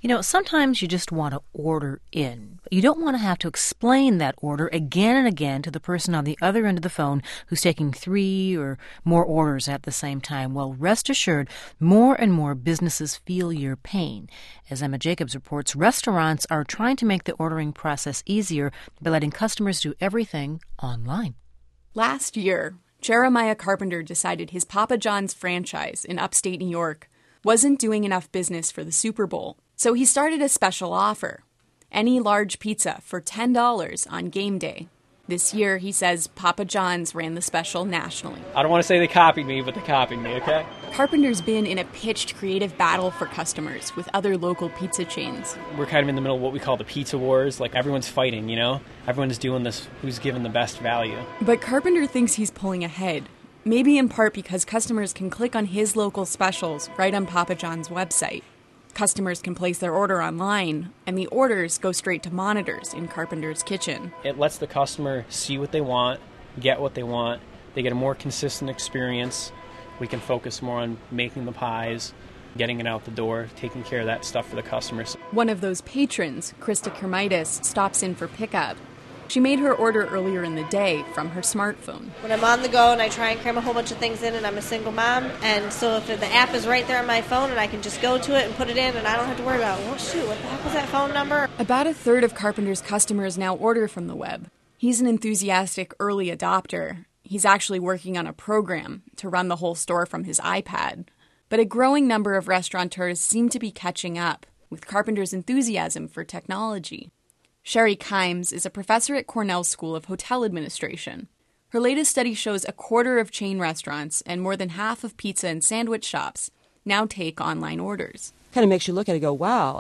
Sometimes you just want to order in. But you don't want to have to explain that order again and again to the person on the other end of the phone who's taking 3 or more orders at the same time. Well, rest assured, more and more businesses feel your pain. As Emma Jacobs reports, restaurants are trying to make the ordering process easier by letting customers do everything online. Last year, Jeremiah Carpenter decided his Papa John's franchise in upstate New York wasn't doing enough business for the Super Bowl. So he started a special offer. Any large pizza for $10 on game day. This year, he says Papa John's ran the special nationally. I don't want to say they copied me, but they copied me, okay? Carpenter's been in a pitched creative battle for customers with other local pizza chains. We're kind of in the middle of what we call the pizza wars. Like, everyone's fighting, Everyone's doing this, who's giving the best value. But Carpenter thinks he's pulling ahead. Maybe in part because customers can click on his local specials right on Papa John's website. Customers can place their order online, and the orders go straight to monitors in Carpenter's kitchen. It lets the customer see what they want, get what they want. They get a more consistent experience. We can focus more on making the pies, getting it out the door, taking care of that stuff for the customers. One of those patrons, Krista Kermitis, stops in for pickup. She made her order earlier in the day from her smartphone. When I'm on the go and I try and cram a whole bunch of things in, and I'm a single mom, and so if the app is right there on my phone and I can just go to it and put it in and I don't have to worry about, what the heck was that phone number? About a third of Carpenter's customers now order from the web. He's an enthusiastic early adopter. He's actually working on a program to run the whole store from his iPad. But a growing number of restaurateurs seem to be catching up with Carpenter's enthusiasm for technology. Sherry Kimes is a professor at Cornell School of Hotel Administration. Her latest study shows a quarter of chain restaurants and more than half of pizza and sandwich shops now take online orders. Kind of makes you look at it and go, wow,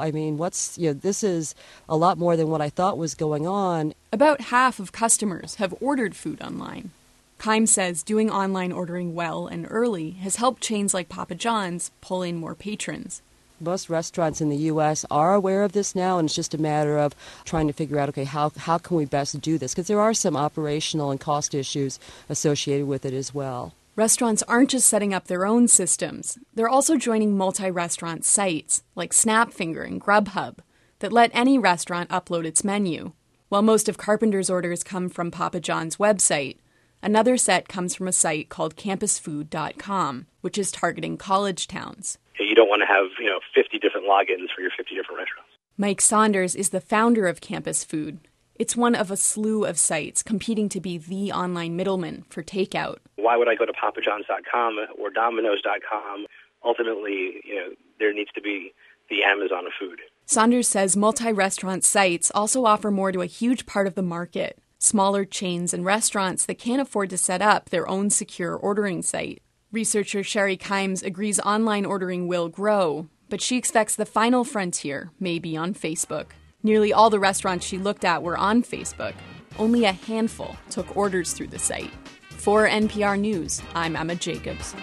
this is a lot more than what I thought was going on. About half of customers have ordered food online. Kimes says doing online ordering well and early has helped chains like Papa John's pull in more patrons. Most restaurants in the U.S. are aware of this now, and it's just a matter of trying to figure out, okay, how can we best do this? Because there are some operational and cost issues associated with it as well. Restaurants aren't just setting up their own systems. They're also joining multi-restaurant sites like Snapfinger and Grubhub that let any restaurant upload its menu. While most of Carpenter's orders come from Papa John's website, another set comes from a site called campusfood.com, which is targeting college towns. You don't want to have, 50 different logins for your 50 different restaurants. Mike Saunders is the founder of Campus Food. It's one of a slew of sites competing to be the online middleman for takeout. Why would I go to papajohns.com or domino's.com? Ultimately, there needs to be the Amazon of food. Saunders says multi-restaurant sites also offer more to a huge part of the market, smaller chains and restaurants that can't afford to set up their own secure ordering site. Researcher Sherry Kimes agrees online ordering will grow, but she expects the final frontier may be on Facebook. Nearly all the restaurants she looked at were on Facebook. Only a handful took orders through the site. For NPR News, I'm Emma Jacobs.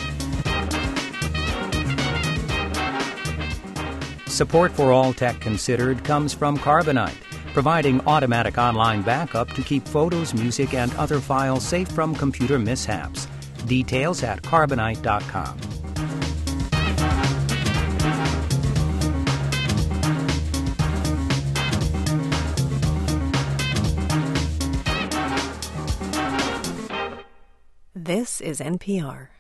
Support for All Tech Considered comes from Carbonite, providing automatic online backup to keep photos, music, and other files safe from computer mishaps. Details at carbonite.com. This is NPR.